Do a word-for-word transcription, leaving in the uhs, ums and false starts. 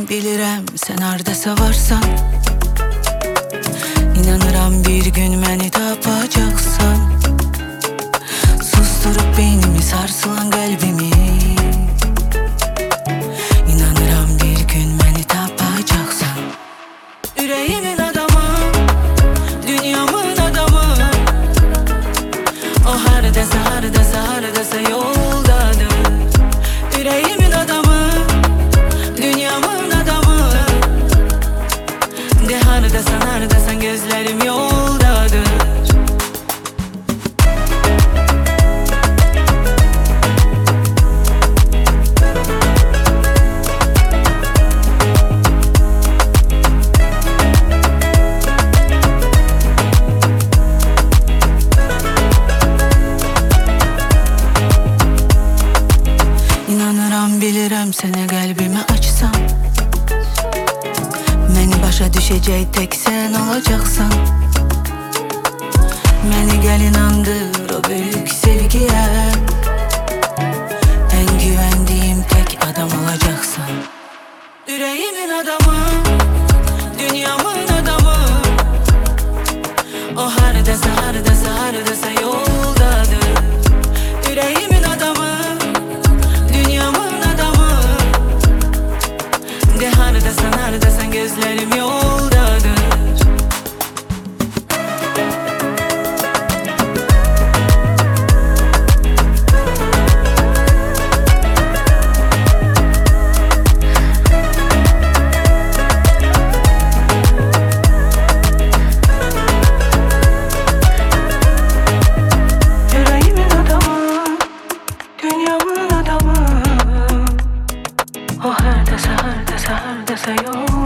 bilirəm sən hardasa varsan. İnanıram bir gün məni tapacaqsan. Susturup beynimi, sarsılan qəlbimi. İnanıram bir gün məni tapacaqsan. Ürəyimin adamı, dünyamın adamı. O hardasa, hardasa, hardasa yoldadır. Ürəyimin adamı, dünyamın adamı. De hardasan, hardasan, gözlerim yoldadır. İnanıram, bilirəm sənə qəlbimi açsam. Məni başa düşəcək tək sən olacaqsan. Məni gəl inandır o böyük sevgiyə. Ən güvəndiyim tək adam olacaqsan. Ürəyimin adamı, dünyamın adamı. O hardasa, hardasa, hardasa yoldadır. Ürəyimin adamı, dünyamın adamı. De hardasan, hardasan, gözlerim yoldadır. Yüreğimin adamı, dünyamın adamı. O hardasa, hardasa, hardasa yol.